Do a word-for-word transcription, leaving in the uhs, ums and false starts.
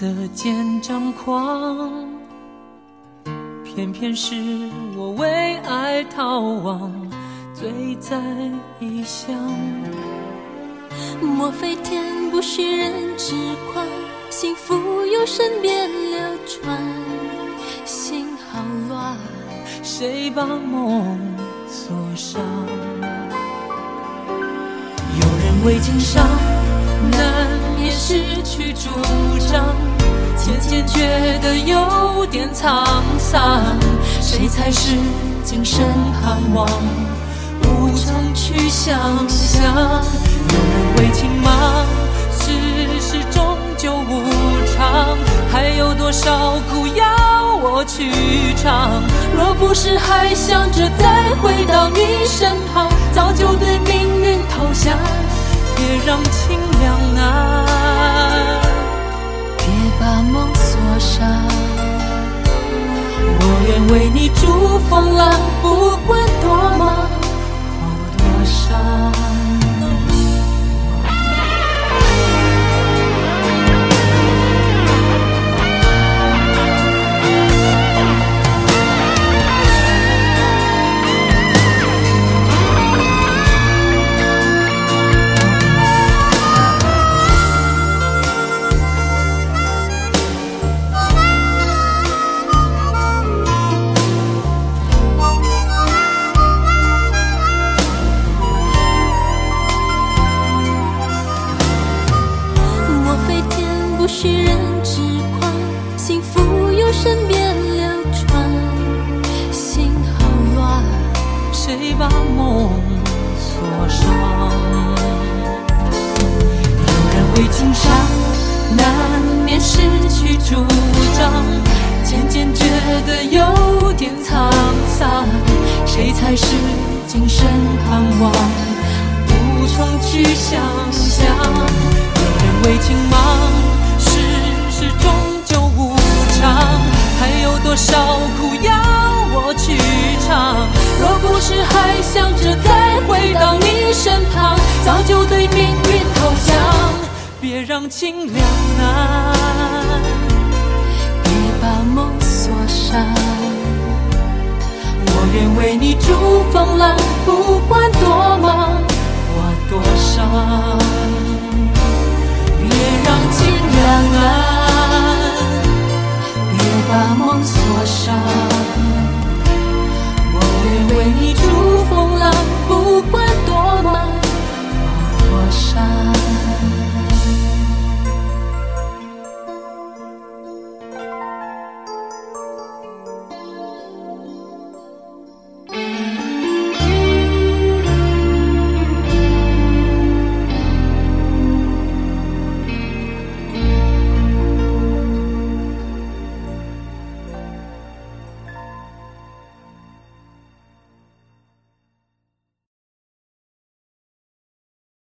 色间张狂，偏偏是我为爱逃亡，醉在异乡。 莫非天不许人痴狂，幸福由身边流传，心好乱， 谁把梦锁上？有人为情伤，难免失去主张，渐渐觉得有点沧桑，谁才是今生盼望，无从去想象。有人为情忙，世事终究无常，还有多少苦要我去尝？若不是还想着再回到你身旁，早就对命运投降。别让情两难， 别把梦锁上。 我愿为你筑风浪，不管多忙或多伤。 不许人痴狂，幸福由身边流传，心好乱， 谁把梦锁上？有人为情伤，难免失去主张，渐渐觉得有点沧桑，谁才是今生盼望，无从去想象。有人为情忙，世事终究无常，还有多少苦要我去尝？若不是还想着再回到你身旁，早就对命运投降。别让情两难， 别把梦锁上。 我愿为你筑风浪，不管